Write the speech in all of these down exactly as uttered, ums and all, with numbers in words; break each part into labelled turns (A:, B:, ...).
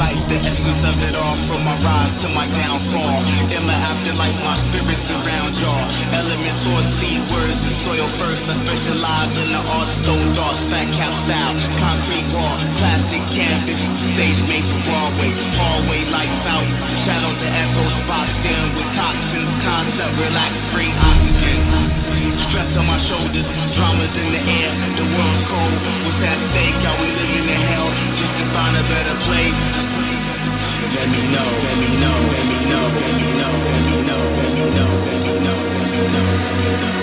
A: like the essence of it all, from my rise to my downfall. In the afterlife, my spirit surround y'all. Elements or seed words and soil first. I specialize in the art, stone thoughts, fat cap style, concrete wall, plastic canvas, stage made for Broadway. Hallway lights out, shadows and echoes boxed in with toxins. Concept, relax, bring oxygen. Stress on my shoulders, dramas in the air. The world's cold, what's at stake? Are we living in hell just to find a better place? Let me know, let me know, let me know, let me know, let me know, let me know, let me know, let me know, let me know.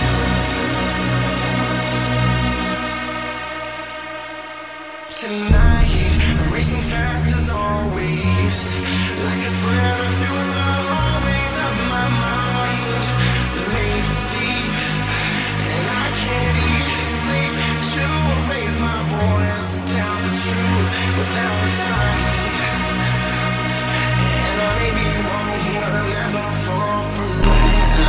B: Tonight, I'm racing fast as always, like a spreader through the hallways of my mind. The maze is deep, and I can't even sleep. To raise my voice and tell the truth without a fight. And I may be wrong, but I'll never fall for it.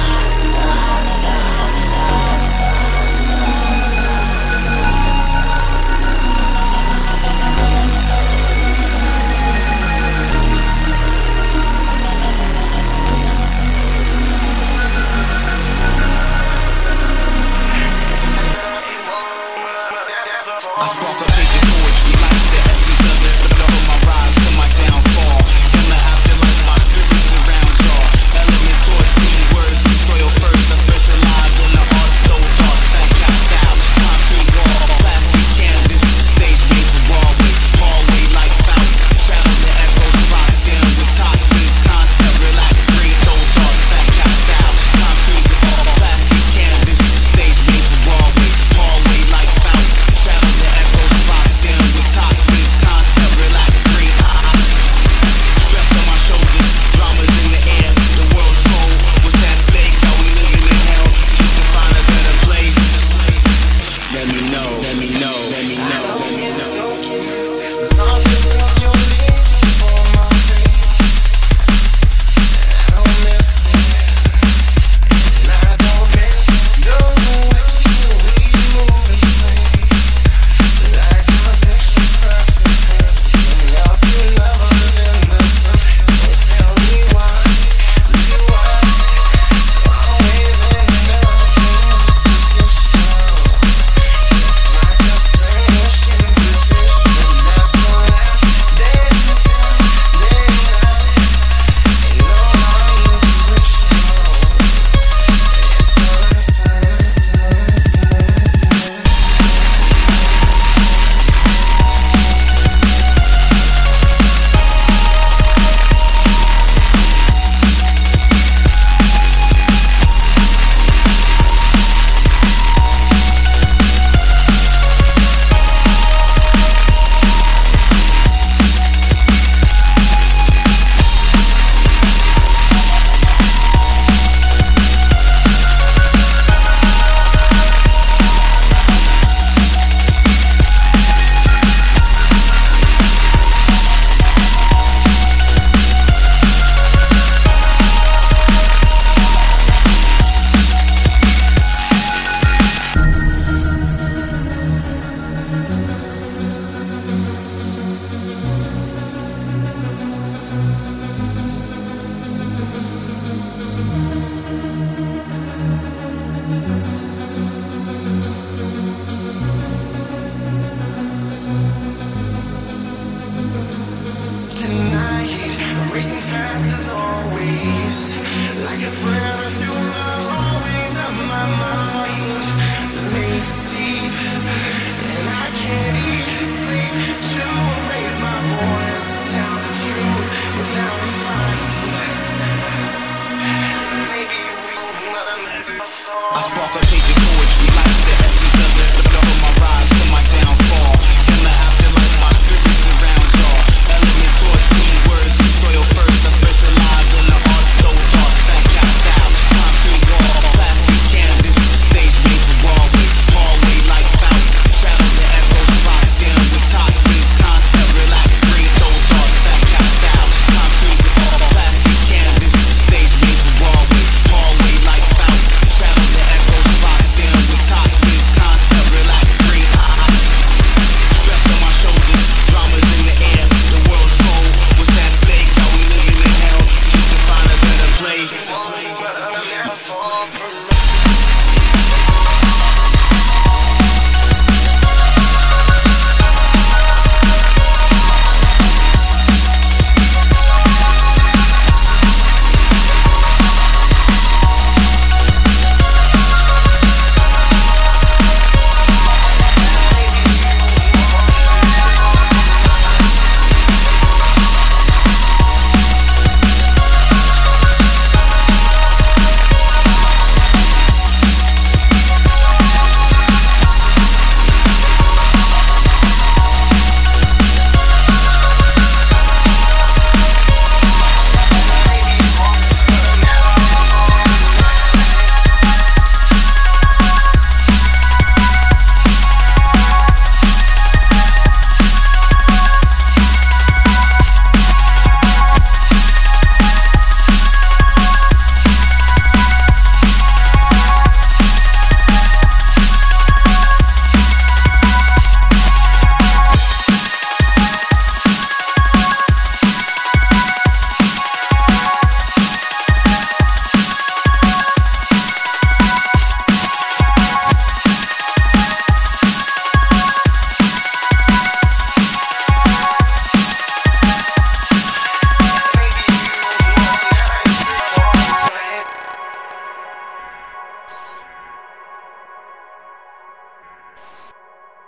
A: I spark a page of poetry like the essence of it, from my rise to my downfall. In the afterlife, my spirit surround y'all. Elements or seed words and soil first. I specialize in the art, stone thoughts, fat cap style, concrete wall, plastic canvas, stage made for Broadway. Hallway lights out, shadows and echoes boxed in with toxins. Concept, relax, breathe, stone thoughts, fat cap style, concrete wall, plastic canvas, stage made for Broadway. Hallway lights out, shadows and echoes boxed in with toxins. Concept, relax, breathe. Stress on my shoulders, dramas in the air. The world's cold, what's at stake? Are we living in hell just to find a better place? Let me know, let me know, let me know, let me know.
B: The softness of your lips upon my face, I don't miss it, and I don't miss the way we move and sway, like a picture perfect painting of two lovers in the sun. So tell me why do I always end up in this position? It's like a strange inquisition. That's the last day until daylight. Ain't no my intuition. It's the last time, last time, last time, last time. Tonight, I'm racing fast as always, like a spreader through the hallways of my mind. The maze is deep, and I can't even sleep. To raise my voice and tell the truth without a fight. Maybe we will never fall.
A: I spark a page of poetry